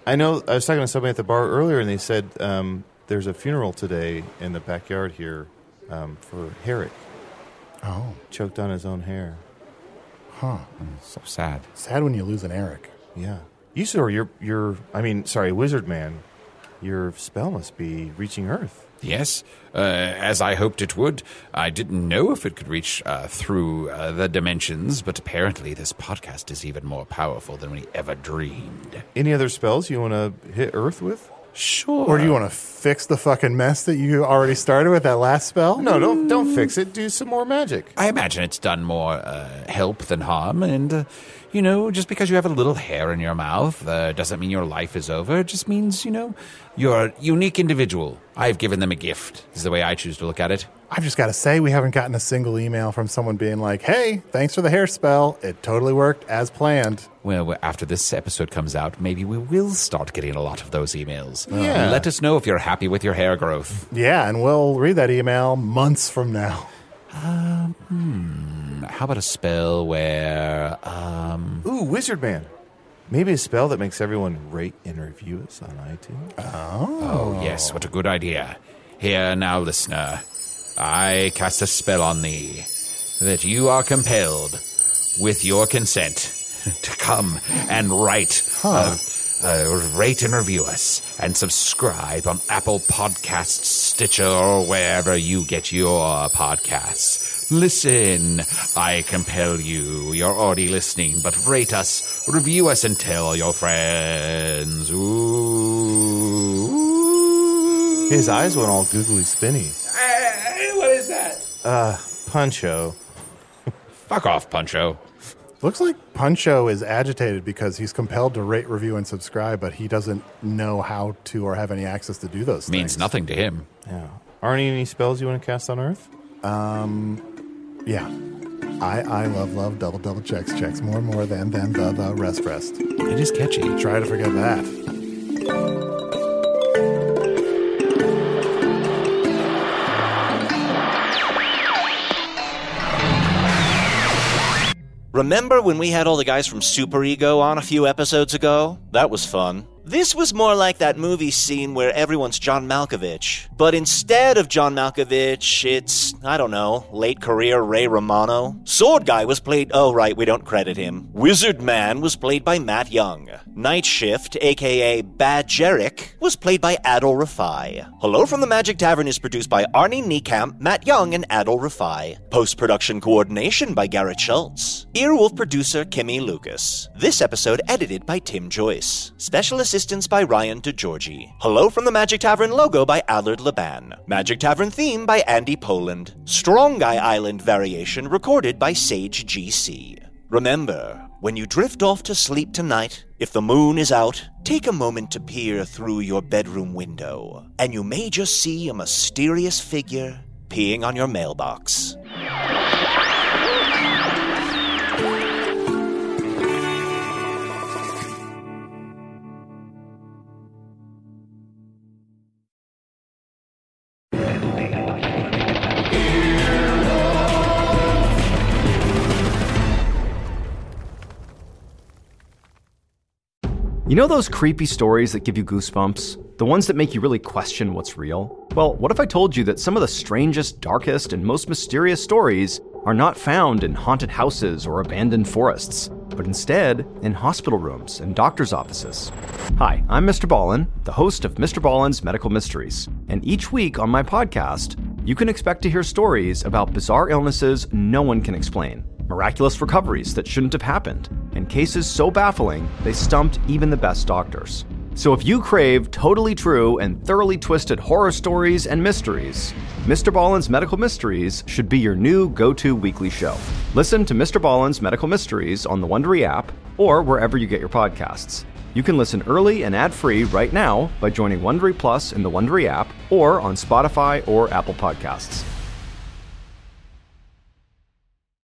I know I was talking to somebody at the bar earlier, and they said um, there's a funeral today in the backyard here um, for Herrick. Oh. Choked on his own hair. Huh. So sad. Sad when you lose an Eric. Yeah. You, sir, your, your, I mean, sorry, Wizard Man, your spell must be reaching Earth. Yes, uh, as I hoped it would. I didn't know if it could reach uh, through uh, the dimensions, but apparently this podcast is even more powerful than we ever dreamed. Any other spells you want to hit Earth with? Sure. Or do you want to fix the fucking mess that you already started with that last spell? No, don't don't fix it. Do some more magic. I imagine it's done more uh, help than harm, and, uh, you know, just because you have a little hair in your mouth uh, doesn't mean your life is over. It just means, you know, you're a unique individual. I've given them a gift, is the way I choose to look at it. I've just got to say, we haven't gotten a single email from someone being like, hey, thanks for the hair spell. It totally worked as planned. Well, after this episode comes out, maybe we will start getting a lot of those emails. Yeah. Let us know if you're happy with your hair growth. Yeah, and we'll read that email months from now. Um, hmm. How about a spell where, um... Ooh, Wizard Man. Maybe a spell that makes everyone rate and review us on iTunes. Oh. Oh, yes, what a good idea. Here now, listener, I cast a spell on thee that you are compelled, with your consent, to come and write, huh. uh, uh, rate and review us, and subscribe on Apple Podcasts, Stitcher, or wherever you get your podcasts. Listen, I compel you. You're already listening, but rate us, review us, and tell your friends. Ooh. His eyes went all googly spinny. Hey, what is that? Uh, Puncho. Fuck off, Puncho. Looks like Puncho is agitated because he's compelled to rate, review, and subscribe, but he doesn't know how to or have any access to do those Means things. nothing to him. Yeah. Arnie, any spells you want to cast on Earth? Um, yeah. I, I love, love, double, double checks, checks more and more than, than the, the rest, rest. It is catchy. Try to forget that. Remember when we had all the guys from Super Ego on a few episodes ago? That was fun. This was more like that movie scene where everyone's John Malkovich. But instead of John Malkovich, it's, I don't know, late career Ray Romano. Sword Guy was played, oh right, we don't credit him. Wizard Man was played by Matt Young. Night Shift, aka Bad Jarek, was played by Adol Rafai. Hello from the Magic Tavern is produced by Arnie Niekamp, Matt Young, and Adol Rafai. Post-production coordination by Garrett Schultz. Earwolf producer Kimmy Lucas. This episode edited by Tim Joyce. Special assistance by Ryan DeGiorgi. Hello from the Magic Tavern logo by Allard Laban. Magic Tavern theme by Andy Poland. Strong Guy Island variation recorded by Sage G C. Remember, when you drift off to sleep tonight, if the moon is out, take a moment to peer through your bedroom window, and you may just see a mysterious figure peeing on your mailbox. You know those creepy stories that give you goosebumps? The ones that make you really question what's real? Well, what if I told you that some of the strangest, darkest, and most mysterious stories are not found in haunted houses or abandoned forests, but instead in hospital rooms and doctor's offices? Hi, I'm Mister Ballin, the host of Mister Ballin's Medical Mysteries, and each week on my podcast, you can expect to hear stories about bizarre illnesses no one can explain, miraculous recoveries that shouldn't have happened, and cases so baffling they stumped even the best doctors. So if you crave totally true and thoroughly twisted horror stories and mysteries, Mister Ballin's Medical Mysteries should be your new go-to weekly show. Listen to Mister Ballin's Medical Mysteries on the Wondery app or wherever you get your podcasts. You can listen early and ad-free right now by joining Wondery Plus in the Wondery app or on Spotify or Apple Podcasts.